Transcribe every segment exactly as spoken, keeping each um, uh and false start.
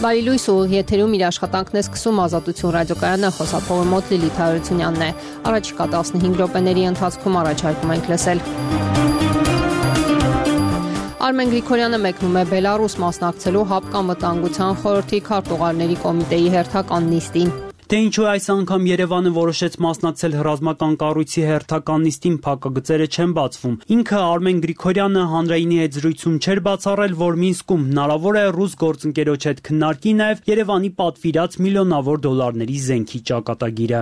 Բարի լույս, ուղիղ եթերում իր աշխատանքն է սկսում Ազատություն ռադիոկայանը, խոսափողը մոտ Լիլիթ Հարությունյանն է։ Առաջիկա տասնհինգ րոպեների ընթացքում առաջարկում ենք լսել։ Արմեն Գրիգորյանը մեկնում է Բելարուս մասնակցելու հապկամտանգության խորհրդի քարտուղարների կոմիտեի հերթական նիստին։ Թե ինչու այս անգամ Երևանը որոշեց մասնակցել ռազմական կառույցի հերթական նիստին, փակագծերը չեն բացվում։ Ինքը Արմեն Գրիգորյանը հանրայինի հետ զրույցում չէր բացառել, որ Մինսկում հնարավոր է ռուս գործընկերոջ հետ քննարկի նաև Երևանի պատվիրած միլիոնավոր դոլարների զենքի ճակատագիրը։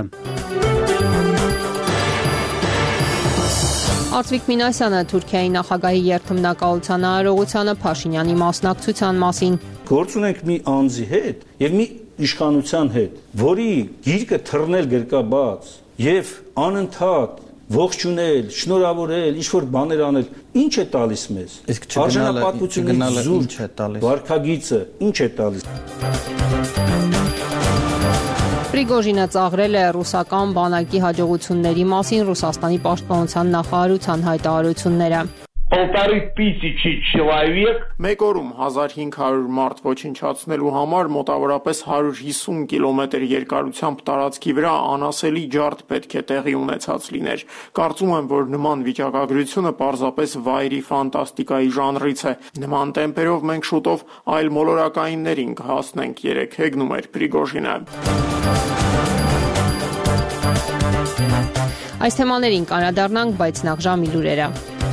Արծվիկ Մինասյանը Թուրքիայի նախագահի երթմնակալությանը արարողությանը Փաշինյանի մասնակցության մասին։ Գործ ունենք մի անձի հետ եւ մի իշխանության հետ, որի գիրկը թռնել գրկաբաց եւ անընդհատ ողջունել, շնորհավորել, ինչ որ բաներ անել, ինչ է տալիս մեզ։ Արժանապատվությունը ինչ է տալիս։ Վարքագիծը ինչ է տալիս։ Պրիգոժինը ծաղրել է ռուսական բանակի հաջողությունների մասին Ռուսաստանի պաշտպանության նախարարության հայտարարությունները։ Полторы тысячи человек Մեկ օրում հազար հինգ հարյուր մարդ ոչնչացնելու համար մոտավորապես հարյուր հիսուն կիլոմետր երկարությամբ տարածքի վրա անասելի ջարդ պետք է տեղի ունեցած լիներ։ Կարծում եմ, որ նման վիճակագրությունը պարզապես վայրի ֆանտաստիկայի ժանրից է։ Նման տեմպերով մենք շուտով այլ մոլորակայիններին կհասնենք, երեք հեգնում էր Պրիգոժինը։ Այս թեմաներին կանրադառնանք, բայց նախ ժամի լուրերը։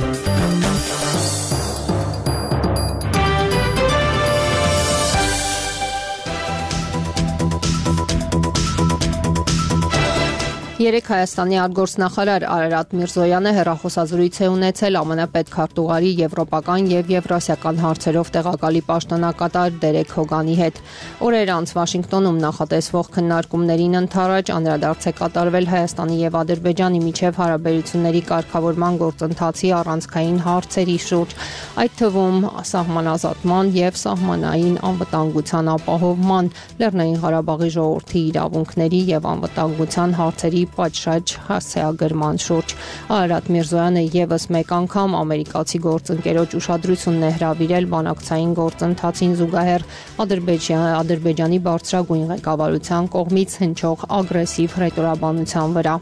Երեկ Հայաստանի արտգործնախարար Արարատ Միրզոյանը հեռախոսազրույց է ունեցել ԱՄՆ պետքարտուղարի եվրոպական եւ եվրասիական հարցերով տեղակալի պաշտոնակատար Դերեկ Հոգանի հետ։ Օրեր անց Վաշինգտոնում նախատեսվող քննարկումներին ընդառաջ անդրադարձ է կատարվել Հայաստանի եւ Ադրբեջանի միջև հարաբերությունների կարգավորման գործընթացի առանցքային հարցերի շուրջ, այդ թվում սահմանազատման եւ սահմանային անվտանգության ապահովման, Լեռնային Ղարաբաղի ժողովրդի իրավունքների եւ անվտանգության հարցերի պատշաճ հասցեագրման շուրջ։ Արարատ Միրզոյանը եւս մեկ անգամ ամերիկացի գործընկերոջ ուշադրությունն է հրավիրել բանակցային գործընթացին զուգահեռ Ադրբեջանի բարձրագույն ղեկավարության կողմից հնչող ագրեսիվ հռետորաբանության վրա։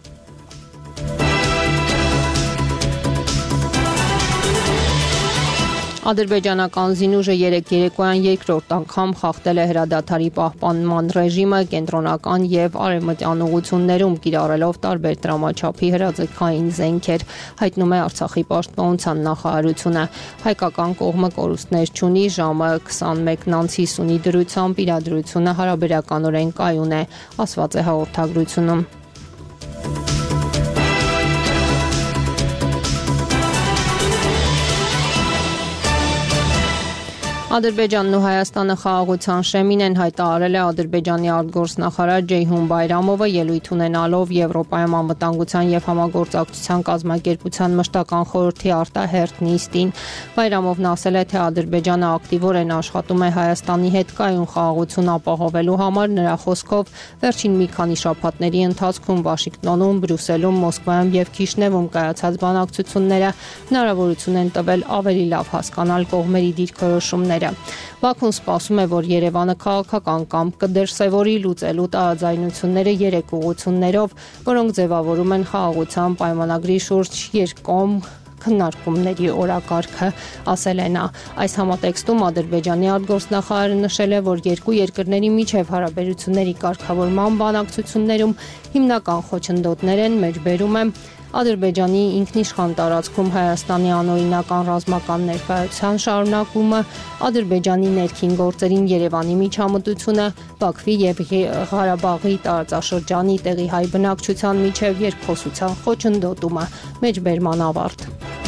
Ադրբեջանական զինուժը երեկ երեկոյան երկրորդ անգամ խախտել է հրադադարի պահպանման ռեժիմը կենտրոնական եւ արևմտյան ուղություններում կիրառելով տարբեր դրամաչափի հրաձգային զենքեր, հայտնում է Արցախի պաշտպանության նախարարությունը։ Հայկական կողմը կորուստներ չունի, ժամը քսանմեկն անց հիսունի դրությամբ իրադրությունը հարաբերականորեն կայուն է, ասված է հաղորդագրությունում։ Ադրբեջանն ու Հայաստանը խաղաղության շեմին են, հայտարարել է Ադրբեջանի արտգործնախարար Ջեյհուն Բայրամովը ելույթ ունենալով Եվրոպայում անվտանգության եւ համագործակցության կազմակերպության մշտական խորհրդի արտահերթ նիստին։ Բայրամովն ասել է, թե Ադրբեջանը ակտիվորեն աշխատում է Հայաստանի հետ կայուն խաղաղություն ապահովելու համար, նրա խոսքով վերջին մի քանի շաբաթների ընթացքում Վաշինգտոնում, Բրյուսելում, Մոսկվայում եւ Քիշնևում կայացած բանակցությունները հնարավորություն են տվել ավելի լավ հասկանալ կողմերի դիրքորոշումները։ Բաքուն սպասում է, որ Երևանը քաղաքական կամք կդրսևորի լուծելու տարաձայնությունները երեք ուղղություններով, որոնք ձևավորում են խաղաղության պայմանագրի շուրջ երկկողմ քննարկումների օրակարգը, ասել է նա։ Այս համատեքստում Ադրբեջանի արտգործնախարարը նշել է, որ երկու երկրների միջև հարաբերությունների կարգավորման բանակցություններում հիմնական խոչընդոտներ են, մեջբերում է Ադրբեջանի ինքնիշխան տարածքում Հայաստանի անօրինական ռազմական ներկայության շարունակումը, Ադրբեջանի ներքին գործերին Երևանի միջամտությունը, Բաքվի եւ Ղարաբաղի տարածաշրջանի տեղի հայ բնակչության միջև երկխոսության խոչընդոտումը, մեջբերման ավարտ։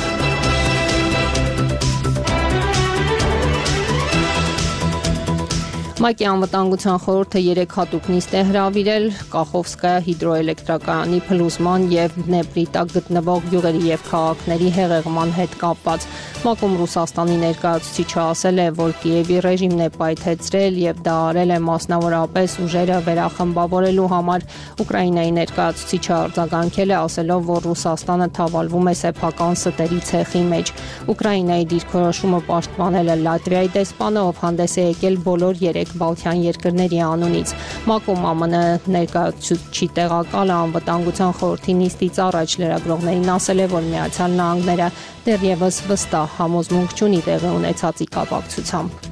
ՄԱԿ-ի անվտանգության խորհուրդը երեք հատուկ նիստ է հրավիրել Կախովսկայա հիդրոէլեկտրակայանի փլուզման եւ Դնեպրի տակ գտնվող գյուղերի եւ քաղաքների հեղեղման հետ կապված։ ՄԱԿ-ում Ռուսաստանի ներկայացուցիչը ասել է, որ Կիևի ռեժիմն է պայթեցրել եւ դա արել է մասնավորապես ուժերը վերախմբավորելու համար։ Ուկրաինայի ներկայացուցիչը արձագանքել է, ասելով, որ Ռուսաստանը թավալվում է սեփական ստերի ցեխի մեջ։ Ուկրաինայի դիրքորոշումը պաշտպանել է Լատվիայի դեսպանը, ով հանդես է եկել բոլոր երեք Բալթյան երկրների անունից։ ՄԱԿ-ում ԱՄՆ ներկայացուցիչ տեղակալը անվտանգության խորհրդի նիստից առաջ լրագրողներին ասել է, որ Միացյալ Նահանգները դեռևս վստահ համոզմունք չունի տեղի ունեցածի կապակցությամբ։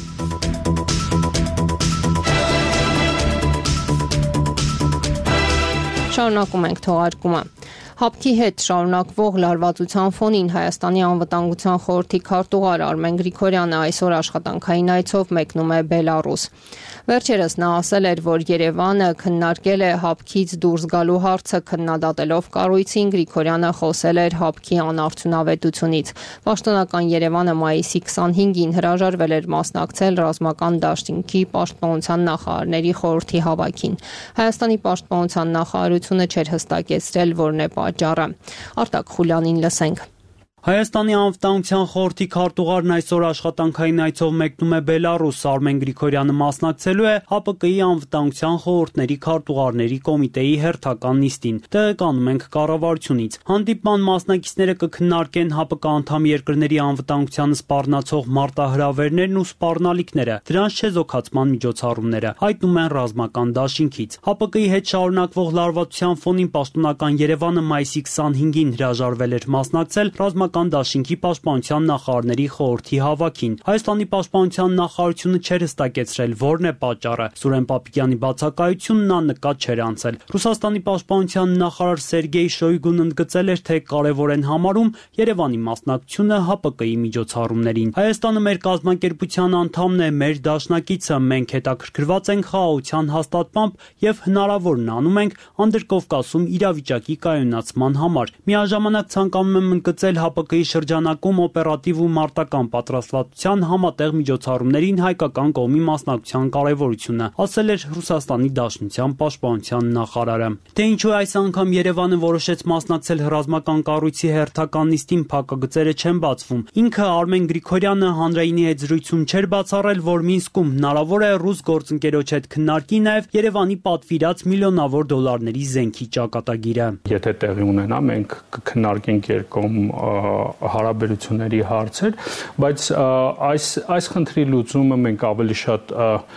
Շարունակում ենք թողարկումը։ Հապկի հետ շարունակվող լարվածության ֆոնին Հայաստանի անվտանգության խորհրդի քարտուղար Արմեն Գրիգորյանը այսօր աշխատանքային այցով մեկնում է Բելարուս։ Վերջերս նա ասել էր, որ Երևանը քննարկել է հապկից դուրս գալու հարցը, քննադատելով կառույցին, Գրիգորյանը խոսել էր հապկի անարդյունավետությունից։ Պաշտոնական Երևանը մայիսի քսանհինգին հրաժարվել էր մասնակցել ռազմական դաշինքի պաշտպանության նախարարների խորհրդի հավաքին։ Հայաստանի պաշտպանության նախարարությունը չէր հստակեցրել, որն է պատճառը։ Արտակ Խուլյանին լսենք։ Հայաստանի անվտանգության խորհրդի քարտուղարն այսօր աշխատանքային այցով մեկնում է Բելարուս։ Արմեն Գրիգորյանը մասնակցելու է ՀԱՊԿ-ի անվտանգության խորհուրդների քարտուղարների կոմիտեի հերթական նիստին։ Տեղեկանում ենք կառավարությունից։ Հանդիպման մասնակիցները կքննարկեն ՀԱՊԿ անդամ երկրների անվտանգությանը սպառնացող մարտահրավերներն ու սպառնալիքները, դրանց չեզոքացման միջոցառումները, հայտնում են ռազմական դաշինքից։ ՀԱՊԿ-ի հետ շարունակվող լարվածության ֆոնին պաշտոնական Երևանը մայիսի քսանհինգին հրաժարվել էր մասնակցել ռազմական դաշինքի պաշտպանության նախարարների խորհրդի հավաքին։ Հայաստանի պաշտպանության նախարարությունը չէր հստակեցրել, որն է պատճառը։ Սուրեն Պապիկյանի բացակայությունն աննկատ չէր անցել։ Ռուսաստանի պաշտպանության նախարար Սերգեյ Շոյգուն ընդգծել էր, թե կարևոր են համարում Երևանի մասնակցությունը ՀԱՊԿ-ի միջոցառումներին։ Հայաստանը մեր կազմակերպության անդամն է, մեր դաշնակիցը, մենք հետաքրքրված ենք խաղաղության հաստատմամբ եւ հնարավորն անում ենք Անդրկովկասում իրավիճակի կայունացման համար։ Միաժամանակ ցանկանում եմ ընդգծել ՀԱՊԿ-ի շրջանակում օպերատիվ ու մարտական պատրաստվածության համատեղ միջոցառումներին հայկական կողմի մասնակցության կարևորությունը, ասել էր Ռուսաստանի Դաշնության պաշտպանության նախարարը։ Թե ինչու այս անգամ Երևանը որոշեց մասնակցել ռազմական կառույցի հերթական նիստին, փակագծերը չեն բացվում։ Ինքը Արմեն Գրիգորյանը հանրայինի հետ զրույցում չէր բացառել, որ Մինսկում հնարավոր է ռուս գործընկերոջ հետ քննարկի նաև Երևանի պատվիրած միլիոնավոր դոլարների զենքի ճակատագիրը։ Եթե տեղի ունենա, մենք կքննարկենք երկկողմ հարաբերությունների հարցեր, բայց այս այս խնդրի լուծումը մենք ավելի շատ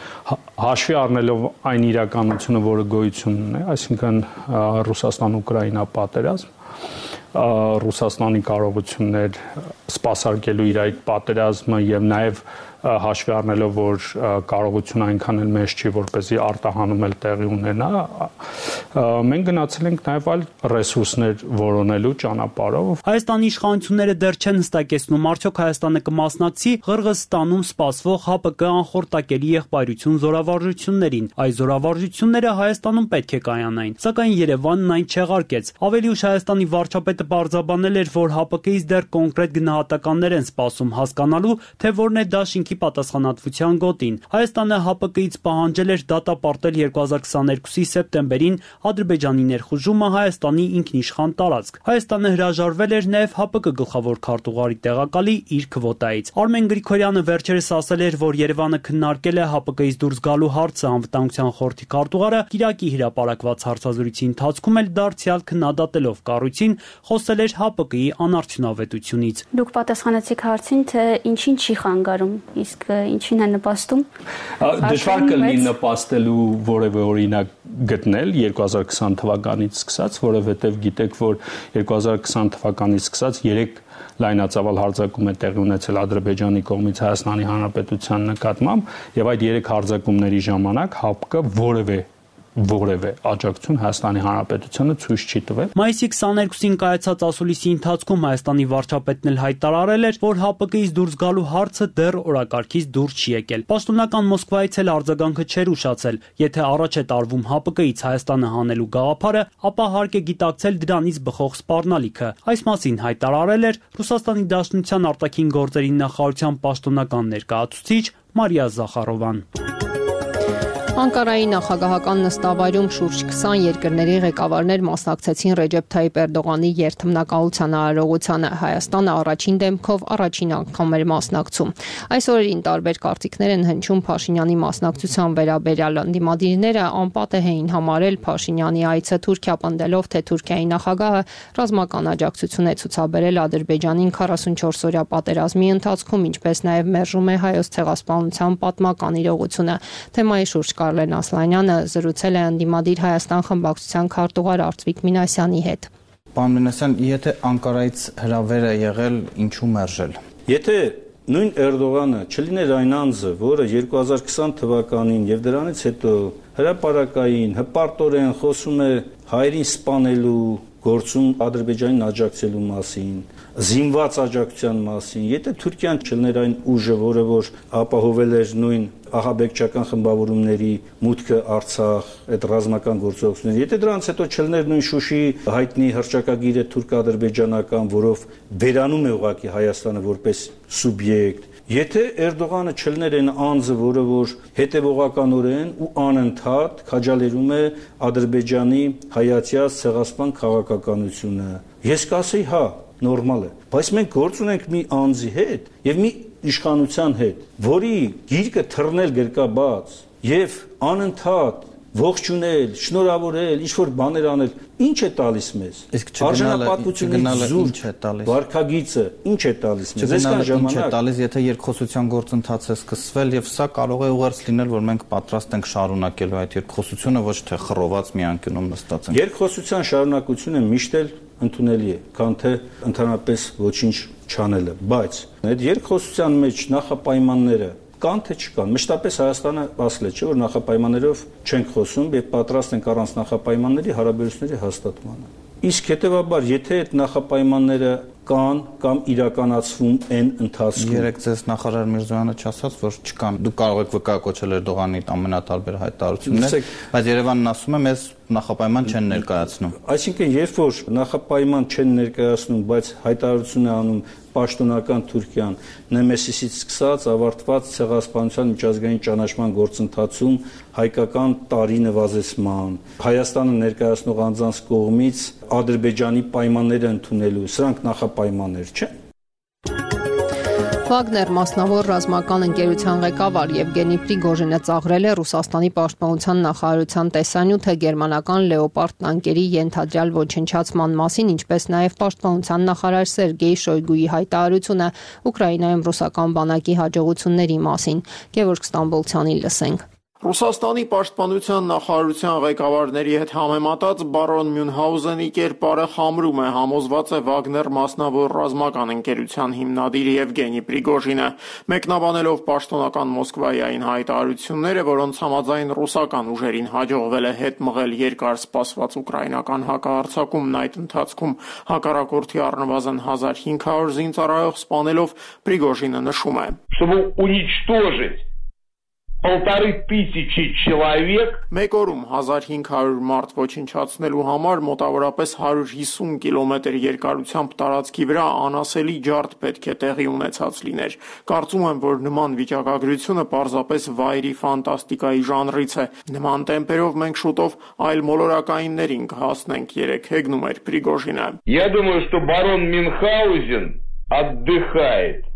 հաշվի առնելով այն իրականությունը, որը գոյություն ունի, այսինքն Ռուսաստան-Ուկրաինա պատերազմ, Ռուսաստանի կարողություններ սպասարկելու իր այդ պատերազմը եւ նաեւ հաշվի առնելով, որ կարողությունը այնքան էլ մեծ չի, որպեսզի արտահանում էլ տեղի ունենա, մենք գնացել ենք նաև այլ ռեսուրսներ որոնելու ճանապարհով։ Հայաստանի իշխանությունները դեռ չեն հստակեցնում, արդյոք Հայաստանը կմասնակցի Ղրղըզստանում սպասվող ՀԱՊԿ անխորտակելի եղբայրություն զորավարժություններին։ Այս զորավարժությունները Հայաստանում պետք է կայանային, սակայն Երևանն այն չեղարկեց։ Ավելի ուշ Հայաստանի վարչապետը պարզաբանել էր, որ ՀԱՊԿ-ից դեռ կոնկրետ գնահատականներ են սպասում հասկանալու, թե որն է դաշինքի պատասխանատվության գոտին։ Հայաստանը ՀԱՊԿ-ից պահանջել էր դատապարտել երկու հազար քսաներկուսի սեպտեմբերին Ադրբեջանի ներխուժումը Հայաստանի ինքնիշխան տարածք։ Հայաստանը հրաժարվել էր նաև ՀԱՊԿ գլխավոր քարտուղարի տեղակալի իր քվոտայից։ Արմեն Գրիգորյանը վերջերս ասել էր, որ Երևանը քննարկել է ՀԱՊԿ-ից դուրս գալու հարցը։ Անվտանգության խորհրդի քարտուղարը Կիրակի հրապարակված հարցազրույցի ընթացքում էլ դարձյալ քննադատելով կառույցին, խոսել էր ՀԱՊԿ-ի անարդյունավետությունից։ Դուք պատասխանեցիք հարցին, թե ինչին չի խանգարում, իսկ ինչին է նպաստում։ Դժվար կլինի նպաստելու որևէ օրինակ գտնել երկու հազար քսան թվականից սկսած, որովհետև գիտեք, որ երկու հազար քսան թվականից սկսած երեք լայնածավալ հարձակում է տեղի ունեցել Ադրբեջանի կողմից Հայաստանի Հանրապետության նկատմամբ, եւ այդ երեք հարձակումների ժամանակ ՀԱՊԿ-ը որևէ որևէ աջակցություն Հայաստանի Հանրապետությանը ցույց չի տվել։ Մայիսի քսաներկուսին կայացած ասուլիսի ընթացքում Հայաստանի վարչապետն էլ հայտարարել էր, որ ՀԱՊԿ-ից դուրս գալու հարցը դեռ օրակարգից դուրս չի եկել։ Պաշտոնական Մոսկվայից էլ արձագանքը չէր ուշացել։ Եթե առաջ է տարվում ՀԱՊԿ-ից Հայաստանը հանելու գաղափարը, ապա հարկ է գիտակցել դրանից բխող սպառնալիքը։ Այս մասին հայտարարել էր Ռուսաստանի Դաշնության արտաքին գործերի նախարարության պաշտոնական ներկայացուցիչ Մարիա Զախարովան։ Անկարայի նախագահական նստավայրում շուրջ քսան երկրների ղեկավարներ մասնակցեցին Ռեջեփ Թայիփ Էրդողանի երթմնակալության արարողությանը։ Հայաստանը առաջին դեմքով առաջին անգամ էր մասնակցում։ Այս օրերին տարբեր կարծիքներ են հնչում Փաշինյանի մասնակցության վերաբերյալ։ Ընդդիմադիրները անպատեհ էին համարել Փաշինյանի այցը Թուրքիա, պնդելով, թե Թուրքիայի նախագահը ռազմական աջակցություն է ցուցաբերել Ադրբեջանին քառասունչորս օրյա պատերազմի ընթացքում, ինչպես նաև մերժում է հայոց ցեղասպանության պատմական իրողությունը։ Թեմայի շուրջ Կարլեն Ասլանյանը զրուցել է ընդդիմադիր Հայաստան խմբակցության քարտուղար Արծվիկ Մինասյանի հետ։ Պարոն Մինասյան, եթե Անկարայից հրավեր է եղել, ինչու մերժել։ Եթե նույն Էրդողանը չլիներ այն անձը, որը երկու հազար քսան թվականին եւ դրանից հետո հրապարակային հպարտորեն խոսում է հայերին սպանելու գործում Ադրբեջանին աջակցելու մասին, զինված աջակցության մասին, եթե Թուրքիան չլներ այն ուժը, որը որ ապահովել էր նույն ահաբեկչական խմբավորումների մուտքը Արցախ, այդ ռազմական գործողությունները, եթե դրանից հետո չլներ նույն Շուշիի հայտնի հռչակագիրը թուրք-ադրբեջանական, որով վերանում է ուղղակի Հայաստանը որպես սուբյեկտ, եթե Էրդողանը չլներ այն անձը, որը որ հետևողականորեն ու անընդհատ քաջալերում է Ադրբեջանի հայացյաց ցեղասպան քաղաքականությունը, ես կասեի, հա, նորմալ է, բայց մենք գործ ունենք մի անձի հետ եւ մի իշխանության հետ, որի գիրկը թռնել գրկաբաց եւ անընդհատ ողջունել, շնորհավորել, ինչ-որ բաներ անել, ինչ է տալիս մեզ։ Արժանապատվությունից զուրկ է տալիս։ Վարքագիծը ինչ է տալիս մեզ։ Այսքան ժամանակ ինչ է տալիս, եթե երկխոսության գործընթաց է սկսվել եւ սա կարող է ուղերձ լինել, որ մենք պատրաստ ենք շարունակելու այդ երկխոսությունը, ոչ թե խռոված մի անկյունում նստած ենք։ Երկխոսության շարունակությունը միշտ էլ ընդունելի է, քան թե ընդհանրապես ոչինչ չանելը, բայց այդ երկխոսության մեջ նախապայմանները կան թե չկան։ Մշտապես Հայաստանը ասել է, չէ՞ որ նախապայմաններով չենք խոսում եւ պատրաստ ենք առանց նախապայմանների հարաբերությունների հաստատմանը։ Իսկ հետեւաբար, եթե այդ նախապայմանները կան կամ իրականացվում են ընթացքում։ Երեք ձեզ նախարար Միրզոյանը չասաց, որ չկան։ Դուք կարող եք վկայակոչել Էրդողանի ամենատարբեր հայտարարություններ, բայց Երևանն ասում է, մեզ նախապայման չեն ներկայացնում։ Այսինքն, երբ որ նախապայման չեն ներկայացնում, բայց հայտարարություն է անում պաշտոնական Թուրքիան, Նեմեսիսից սկսած ավարտված ցեղասպանության միջազգային ճանաչման գործընթացում հայկական տարի նվազեցման, Հայաստանը ներկայացնող անձանց կողմից Ադրբեջանի պայմանները ընդունելու, սրանք նախապայմաններ չեն։ Վագներ մասնավոր ռազմական ընկերության ղեկավար Եվգենի Պրիգոժինը ծաղրել է Ռուսաստանի պաշտպանության նախարարության տեսանյութը գերմանական Լեոպարդ տանկերի ենթադրյալ ոչնչացման մասին, ինչպես նաև պաշտպանության նախարար Սերգեյ Շոյգուի հայտարարությունը Ուկրաինայում ռուսական բանակի հաջողությունների մասին։ Գևորգ Ստամբոլցյանին լսենք։ Ռուսաստանի պաշտպանության նախարարության ղեկավարների հետ համեմատած բարոն Մյունհաուզենի կերպարը խամրում է, համոզված է Վագներ մասնավոր ռազմական ընկերության հիմնադիր Եվգենի Պրիգոժինը, մեկնաբանելով պաշտոնական Մոսկվայի այն հայտարարությունները, որոնց համաձայն ռուսական ուժերին հաջողվել է հետ մղել երկար սպասված ուկրաինական հակահարձակումն, այդ ընթացքում հակառակորդի առնվազն հազար հինգ հարյուր զինծառայող սպանելով, Պրիգոժինը նշում է. Чтобы уничтожить полторы тысячи человек Մեկ օրում հազար հինգ հարյուր մարդ ոչնչացնելու համար մոտավորապես հարյուր հիսուն կիլոմետր երկարությամբ տարածքի վրա անասելի ջարդ պետք է տեղի ունեցած լիներ։ Կարծում եմ, որ նման վիճակագրությունը պարզապես վայրի ֆանտաստիկայի ժանրից է։ Նման տեմպերով մենք շուտով այլ մոլորակայիններին կհասնենք, երեք հեգնում էր Պրիգոժինը։ Я думаю, что барон Мюнхгаузен отдыхает.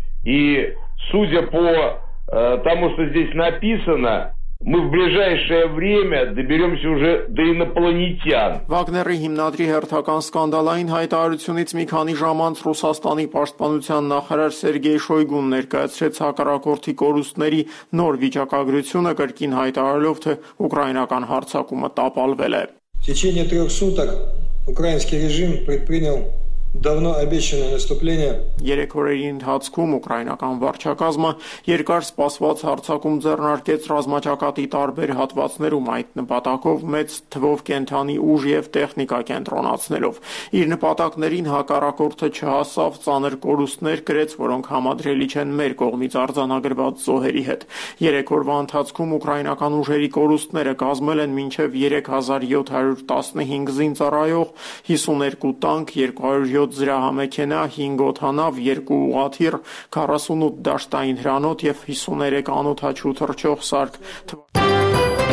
И судя по тому, что здесь написано, мы в ближайшее время доберемся уже до инопланетян. Վագների հիմնադրի հերթական սկանդալային հայտարարությունից մի քանի ժամ անց Ռուսաստանի պաշտպանության նախարար Սերգեյ Շոյգուն ներկայացրեց հակառակորդի կորուստների նոր վիճակագրությունը, կրկին հայտարարելով, թե ուկրաինական հարձակումը տապալվել է։ В течение трех суток украинский режим предпринял давно обещанное наступление. Երեք օրերի ընթացքում ուկրաինական վարչակազմը երկար սպասված հարձակում ձեռնարկեց ռազմաճակատի տարբեր հատվածներում, այդ նպատակով մեծ թվով կենթանի ուժ եւ տեխնիկա կենտրոնացնելով։ Իր նպատակներին հակառակորդը չհասավ, ծանր կորուստներ կրեց, որոնք համադրելի չեն մեր կողմից արձանագրված զոհերի հետ։ Երեք օրվա ընթացքում ուկրաինական ուժերի կորուստները կազմել են մինչև երեք հազար յոթ հարյուր տասնհինգ զինծառայող, հիսուներկու տանկ, երկու հարյուր յոթ զրահամեքենա, հինգ օդանավ, երկու ուղղաթիռ, քառասունութ դաշտային հրանոթ եւ հիսուներեք անօդաչու թռչող սարք։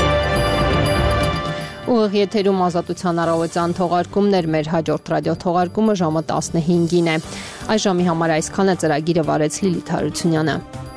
Ուղիղ եթերում Ազատության առավոտյան թողարկումներ, մեր հաջորդ ռադիո թողարկումը ժամը տասնհինգին է։ Այս ժամի համար այսքանը, ծրագիրը վարեց Լիլիթ Հարությունյանը։